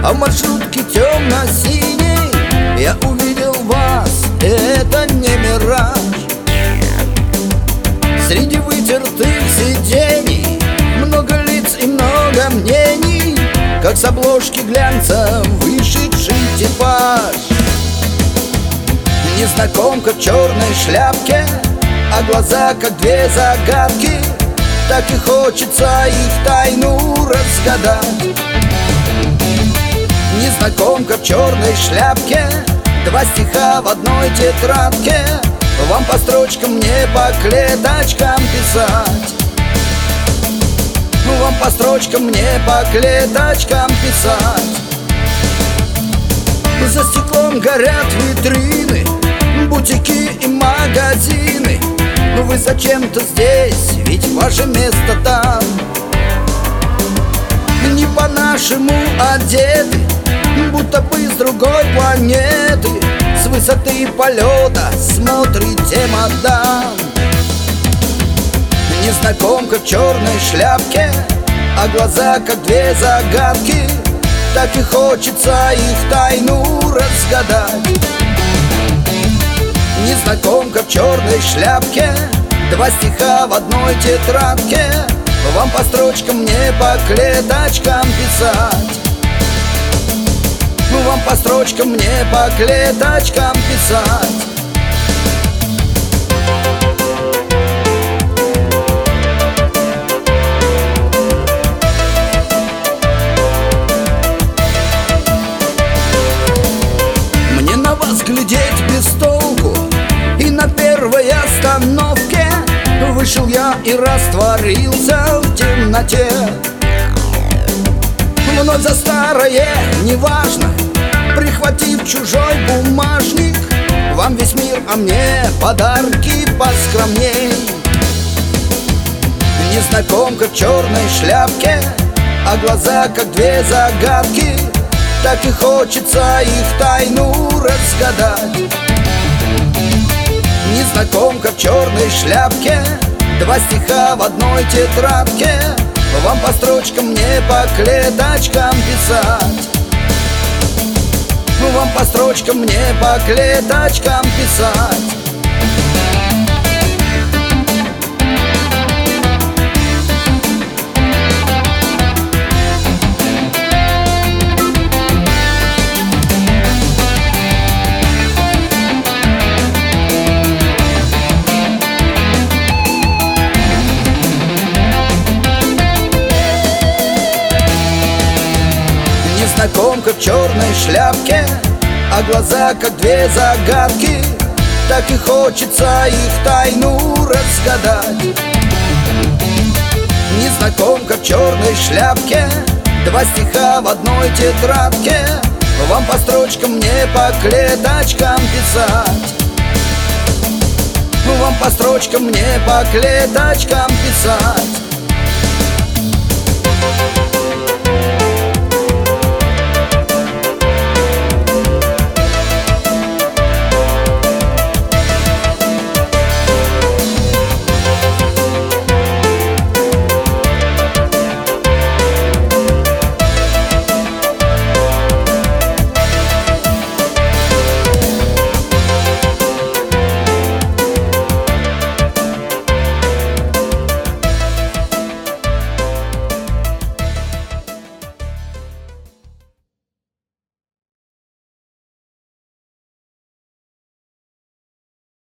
А в маршрутке темно-синей я увидел вас, это не мираж. Среди вытертых сидений много лиц и много мнений, как с обложки глянца вышедший типаж. Незнакомка в черной шляпке, а глаза как две загадки. Так и хочется их тайну разгадать. Незнакомка в черной шляпке, два стиха в одной тетрадке. Вам по строчкам, мне по клеточкам писать. Вам по строчкам, мне по клеточкам писать. За стеклом горят витрины, бутики и магазины. Но вы зачем-то здесь, ведь ваше место там. Не по-нашему одеты, будто бы с другой планеты. С высоты полета смотрите, мадам. Незнакомка в черной шляпке, а глаза как две загадки. Так и хочется их тайну разгадать. Незнакомка в черной шляпке, два стиха в одной тетрадке. Вам по строчкам, мне по клеточкам писать. Вам по строчкам, мне по клеточкам писать. Мне на вас глядеть без толку, и на первой остановке вышел я и растворился в темноте. Вновь за старое, неважно, прихватив чужой бумажник. Вам весь мир, а мне подарки поскромней. Незнакомка в черной шляпке, а глаза как две загадки. Так и хочется их тайну разгадать. Незнакомка в черной шляпке, два стиха в одной тетрадке. Вам по строчкам, мне по клеточкам писать. Вам по строчкам, мне по клеточкам писать. Незнакомка в черной шляпке, а глаза как две загадки. Так и хочется их тайну разгадать. Незнакомка в черной шляпке, два стиха в одной тетрадке. Вам по строчкам, мне по клеточкам писать. Вам по строчкам, мне по клеточкам писать.